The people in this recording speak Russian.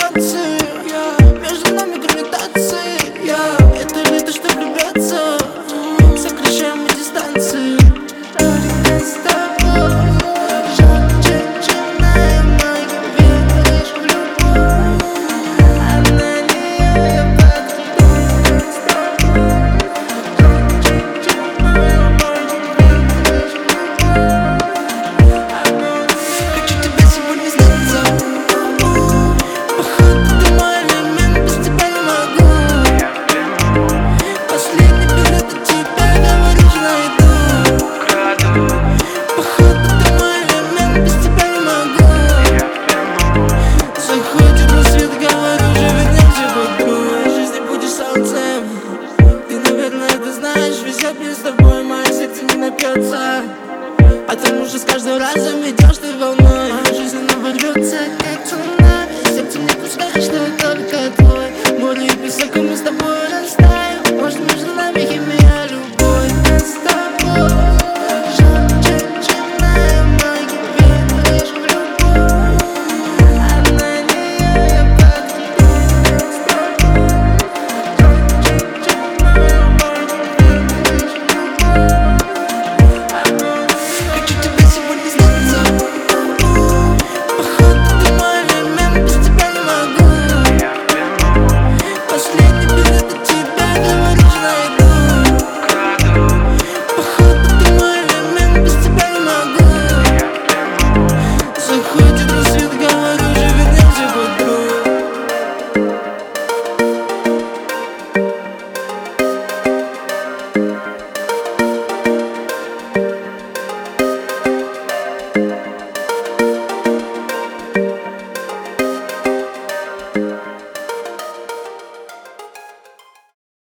танцы, между нами гравитация. Это ли то, что влюбляться? Сокращаем мы дистанции. Только с тобой жарче, чем на Ямайке. Веришь в любовь, а на нее я подойду. С тобой жарче, чем на Ямайке. Веришь в любовь, а на нее. Хочу тебе сегодня сниться. Походу ты мой элемент, без тебя не могу. Последний билет от тебя, говоришь, найду. Походу ты мой элемент, без тебя не могу. Заходит на свет, говорю, уже вернемся в игру. В жизни будешь солнцем, ты, наверное, это знаешь. Везет мне с тобой, мое сердце не напьется, потому что с каждым разом идешь ты волной. Моя жизнь, она ворвется, как цунами. Сердце не пускай, что это